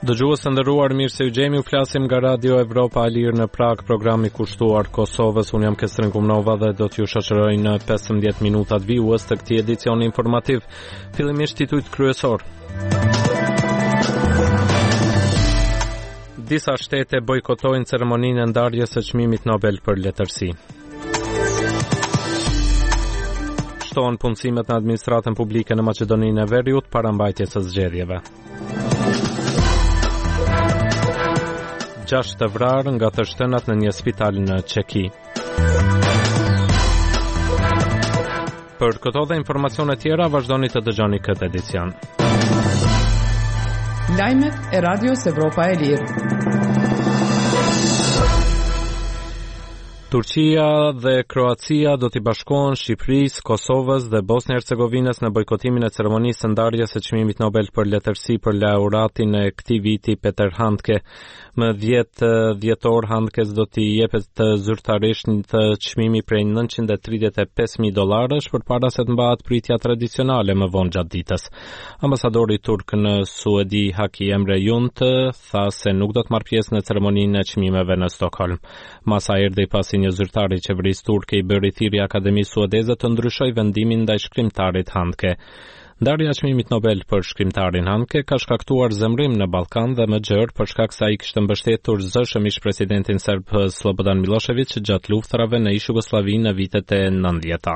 Dëgjues të nderuar, mirë se u gjemi, u flasim nga Radio Evropa e Lirë në Prag, programi kushtuar Kosovës. Unë jam Kestrin Kumnova dhe do t'ju shoqëroj në 15 minutat vijues të këtij edicioni informativ. Fillimisht titujt kryesor. Disa shtete bojkotojnë ceremoninë e ndarjes së çmimit Nobel për letërsi. Shtohen punësimet në administratën publike në Maqedoninë e Veriut para mbajtjes së zgjedhjeve. 6 të vrarë nga të shtënat në një spital në Çeki. Për këto dhe informacione tjera, vazhdoni të dëgjoni këtë edicion. Lajmet e Radios Evropa e Lirë. Turqia dhe Kroacia do t'i bashkohen Shqipërisë, Kosovës dhe Bosnjë-Hercegovinës në bojkotimin e ceremonisë së ndarjes së çmimit Nobel për letërsi për laureatin e këtij viti Peter Handke. Më 10 dhjetor Handkes do t'i jepet të zyrtarisht të çmimi prej $935,000 përpara se të mbahet pritja tradicionale më vonë gjatë ditës. Ambasadori turk në Suedi Haki Emre Junt tha se nuk do të marrë pjesë në ceremoninë e çmimeve në Stockholm. Masa erdhi pasi një zyrtar i qeverisë turke i bëri thirrje Akademisë Suedeze të ndryshojë vendimin ndaj shkrimtarit Handke. Ndarja e çmimit Nobel për shkrimtarin Handke ka shkaktuar zemrim në Ballkan dhe më gjerë për shkak se ai kishte mbështetur zëshëm ish presidentin serb Slobodan Milošević gjatë luftrave në Jugosllavi në vitet e 90-ta.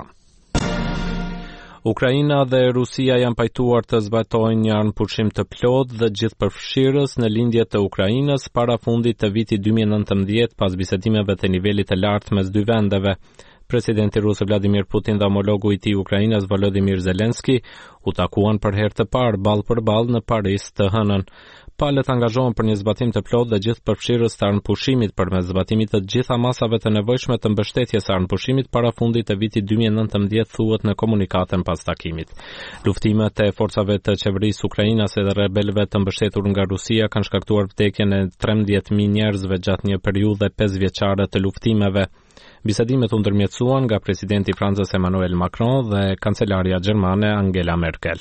Ukraina dhe Rusia janë pajtuar të zbatojnë një armëpushim të plotë dhe gjithëpërfshirës në lindjet të Ukrainës para fundit të vitit 2019 pas bisedimeve të nivelit të lartë mes dy vendeve. Presidenti rus Vladimir Putin dhe homologu i tij Ukrainës Volodymyr Zelenski u takuan për herë të parë ballë për ballë në Paris të hënën. Palët angazhohen për një zbatim të plotë dhe gjithëpërfshirës të armëpushimit përmes zbatimit të gjitha masave të nevojshme të mbështetjes së armëpushimit para fundit të vitit 2019, thuhet në komunikatën pas takimit. Luftimet e forcave të qeverisë ukrainase dhe rebelëve të mbështetur nga Rusia kanë shkaktuar vdekjen e 13.000 njerëzve gjatë një periudhe 5 vjeçare të luftimeve. Bisedimet u ndërmjetësuan nga presidenti i Francës Emmanuel Macron dhe kancelaria gjermane Angela Merkel.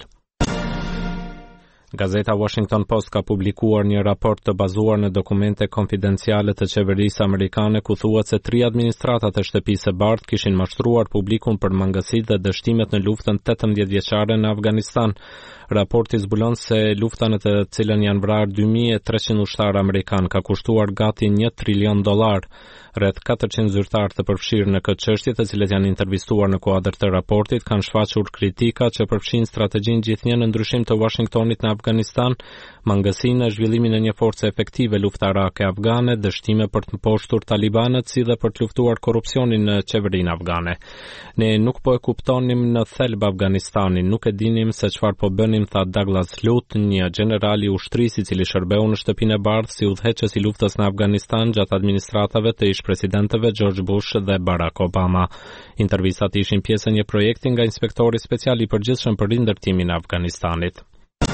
Gazeta Washington Post ka publikuar një raport të bazuar në dokumente konfidenciale të qeverisë amerikane ku thuhet se 3 administratat e shtëpisë së bardhë kishin mashtruar publikun për mangësitë dhe dështimet në luftën 18 vjeçare në Afganistan. Raporti zbulon se lufta në të cilën janë vrarë 2300 ushtarë amerikan ka kushtuar gati $1 trilion. Rreth 400 zyrtarë të përfshirë në këtë çështje, të cilët janë intervistuar në kuadër të raportit, kanë shfaqur kritika që përfshin strategjinë gjithnjë në ndryshim të Washingtonit në Afganistan, mangësinë në zhvillimin e një force efektive luftarake afgane, dështime për të mposhtur talibanët, si dhe për të luftuar korrupsionin në qeverinë afgane. Ne nuk po e kuptonim në thelb Afganistanin, nuk e dinim se çfarë po bënim, tha Douglas Lut, një general i ushtrisë i cili shërbeu në shtëpinë e bardhë si udhëheqës i luftës në Afganistan gjatë administratave të presidentëve George Bush dhe Barack Obama. Intervistat ishin pjesë e një projekti nga inspektori special i përgjithshëm për rindërtimin e Afganistanit.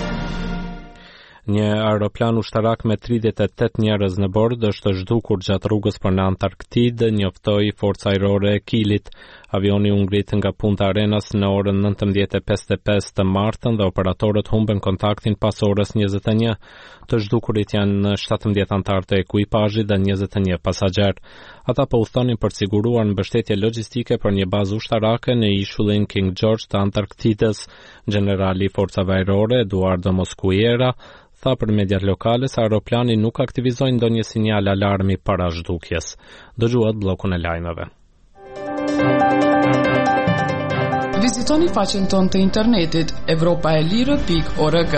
Një aeroplan ushtarak me 38 njerëz në bord është zhdukur gjatë rrugës për në Antarktidë, njoftoi Forca Ajrore e Kilit. Avioni u ngrit nga Punta Arenas në orën 19:55 të martën dhe operatorët humbën kontaktin pas orës 21. Të zhdukurit janë 17 antar të ekuipazhit dhe 21 pasagjer. Ata po udhtonin për të siguruar mbështetje logjistike për një bazë ushtarake në ishullin King George të Antarktidës. Generali i Forcave Ajrore Eduardo Mosquera tha për mediat lokale se aeroplani nuk aktivizoi ndonjë sinjal alarmi para zhdukjes. Dëgjuat bllokun e lajmeve. Vizitoni faqen tonë të internetit europaelire.org.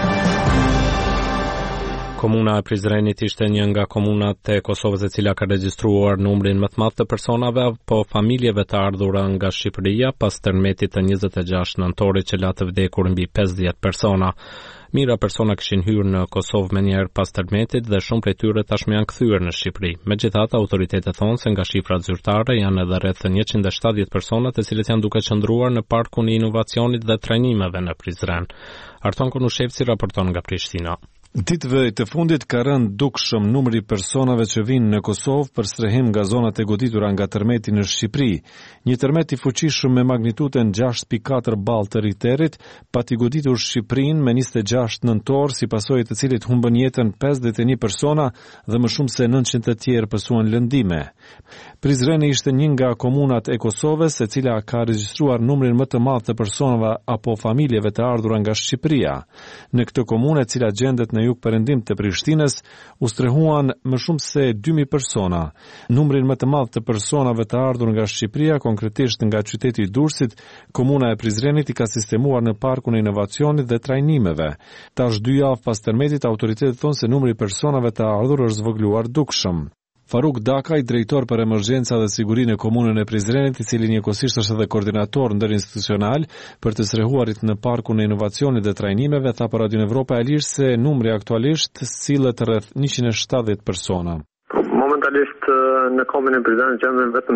Komuna e Prizrenit ishte një nga komunat e Kosovës e cila ka regjistruar numrin më të madh të personave apo familjeve të ardhura nga Shqipëria pas tërmetit të 26 nëntorit që la të vdekur mbi 50 persona. Mira persona kishin hyrë në Kosovë menjëherë pas tërmetit dhe shumë prej tyre tashmë janë kthyer në Shqipëri. Megjithatë, autoritetet thonë se nga shifrat zyrtare janë edhe rreth 170 persona të cilët janë duke qëndruar në parkun e inovacionit dhe trajnimeve në Prizren. Arton Konushevci raporton nga Prishtina. Ditëve të fundit ka rënë dukshëm numri personave që vinë në Kosovë për strehim nga zonat e goditura nga tërmeti në Shqipëri. Një tërmet i fuqishëm me magnitudën 6.4 ball të Richterit pati goditur Shqipërinë me 26 nëntor, si pasojë të cilit humbën jetën 51 persona dhe më shumë se 900 të tjerë pësuan lëndime. Prizreni ishte një nga komunat e Kosovës e cila ka regjistruar numrin më të madh të personave apo familjeve të ardhura nga Shqipëria. Në këtë komunë, e cila gjendet në jug perëndim të Prishtinës, u strehuan më shumë se 2000 persona. Numrin më të madh të personave të ardhur nga Shqipëria, konkretisht nga qyteti i Durrësit, komuna e Prizrenit i ka sistemuar në parkun e inovacionit dhe trajnimeve. Tash 2 javë pas tërmetit, autoritetet thonë se numri i personave të ardhur është zvogëluar dukshëm. Faruk Dakaj, drejtor për emergjenca dhe sigurinë në komunën e Prizrenit, i cili njëkohësisht është edhe koordinator ndërinstitucional për të strehuarit në parkun e inovacionit dhe trajnimeve, tha për Radion Evropa e Lirë se numri aktualisht sillet rreth 170 persona. Momentalisht në komunën e Prizrenit gjenden vetëm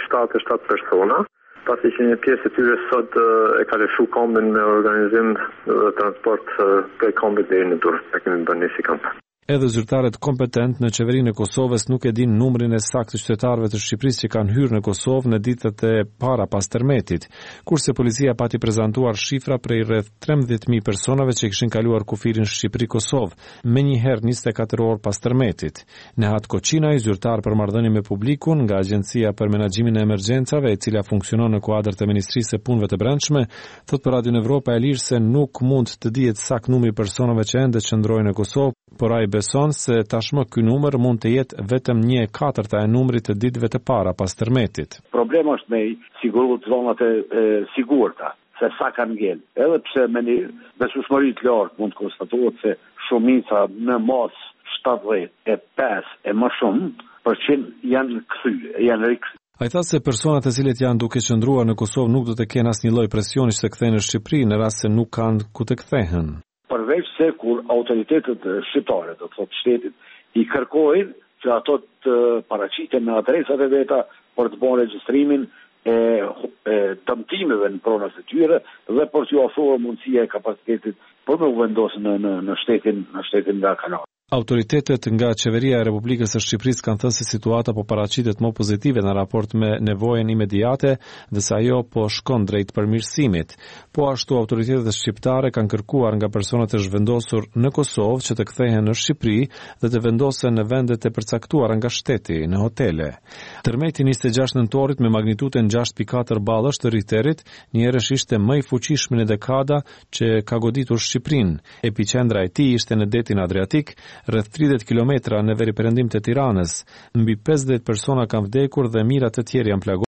177 persona, pasi që një pjesë e tyre sot e ka lëshu kombin me organizim dhe transport prej kombit deri në Durrës, e kemi bërë një si kamp. Edhe zyrtarët kompetent në qeverinë e Kosovës nuk e din numrin e saktë të qytetarëve të Shqipërisë që kanë hyrë në Kosovë në ditët e para pas tërmetit, kurse policia pati prezantuar shifra prej rreth 13.000 personave që kishin kaluar kufirin Shqipëri-Kosovë, menjëherë 24 orë pas tërmetit. Nehat Koçinaj, zyrtar për marrëdhënie me publikun nga Agjencia për Menaxhimin e Emergjencave, e cila funksionon në kuadër të Ministrisë së Punëve të Brendshme, thot për Radion Evropa e Lirë se nuk mund të dihet sakt numri personave që ende qëndrojnë në Kosovë, por ai beson se tashmë ky numër mund të jetë vetëm 1/4 e numrit të ditëve të para pas tërmetit. Problemi është me siguru zonat e sigurta, se sa kanë ngel. Edhe pse me një besueshmëri të lartë mund të konstatohet se shumica në mos 75 e më shumë % janë rikthyer. Ai tha se personat e cilët janë duke qëndruar në Kosovë nuk do të kenë asnjë lloj presioni që të kthehen në Shqipëri në rast se nuk kanë ku të kthehen. Përveç se kur autoritetet shqiptare, do të thotë shtetit, i kërkojnë që ato të paraqiten në adresat e veta për të bërë regjistrimin e dëmtimeve në pronat e tyre dhe për t'ju ofruar mundësia e kapacitetit për me u vendosur në shtetin nga kanal. Autoritetet nga Qeveria e Republikës së Shqipërisë kanë thënë se situata po paraqitet më pozitive në raport me nevojën imediate dhe se ajo po shkon drejt përmirësimit. Po ashtu autoritetet shqiptare kanë kërkuar nga personat e zhvendosur në Kosovë që të kthehen në Shqipëri dhe të vendosen në vendet e përcaktuara nga shteti, në hotele. Tërmeti 26 nëntorit me magnitudën 6.4 ballësh të Richterit, njëherësh ishte më i fuqishëm në dekada që ka goditur Shqipërinë. Epiqendra e tij ishte në detin Adriatik, rreth 30 kilometra në veriperëndim të Tiranës. Mbi 50 persona kanë vdekur dhe mijëra të tjerë janë plaguar